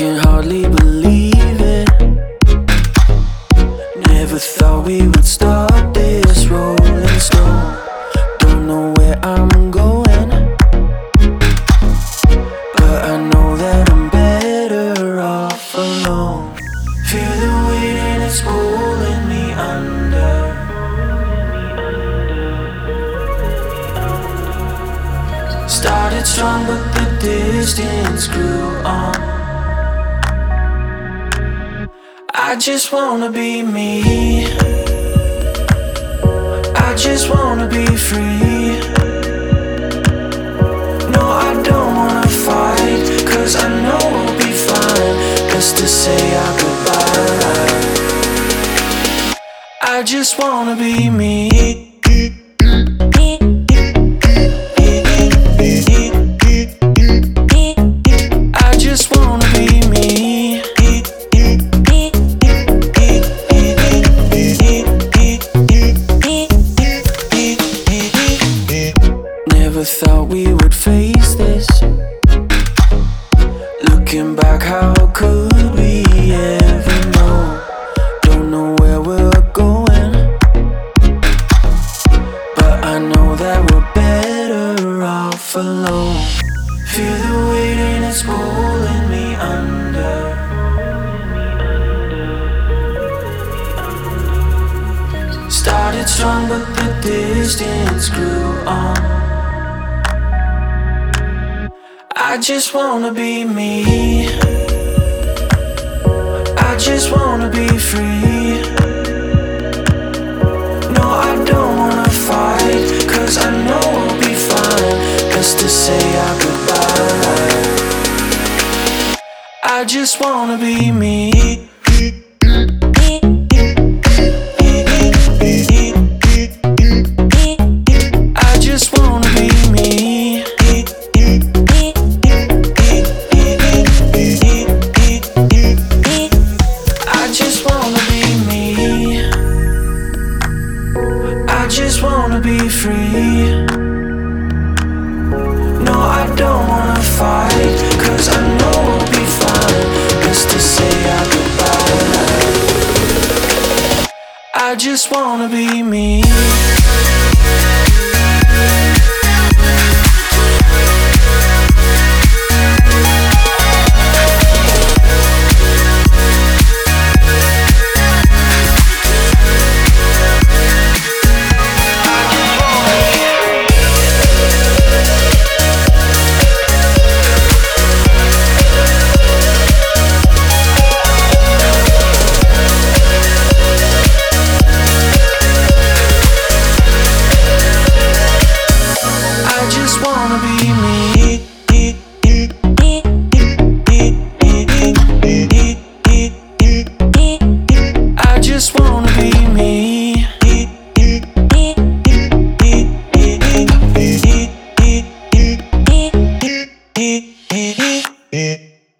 can hardly believe it. Never thought we would stop this rolling stone. Don't know where I'm going, but I know that I'm better off alone. Feel the weight and it's pulling me under. Started strong but the distance grew on. I just wanna be me. I just wanna be free. No, I don't wanna fight, 'cause I know we'll be fine. Best to say our goodbye. I just wanna be me. Never thought we would face this. Looking back, how could we ever know? Don't know where we're going, but I know that we're better off alone. Feel the weight and it's pulling me under. Started strong but the distance grew on. I just wanna be me. I just wanna be free. No, I don't wanna fight, 'cause I know we'll be fine. Best to say our goodbye. I just wanna be me. I just wanna be free. No, I don't wanna fight, 'cause I know we'll be fine. Best to say our goodbye. I just wanna be me. I just wanna be me.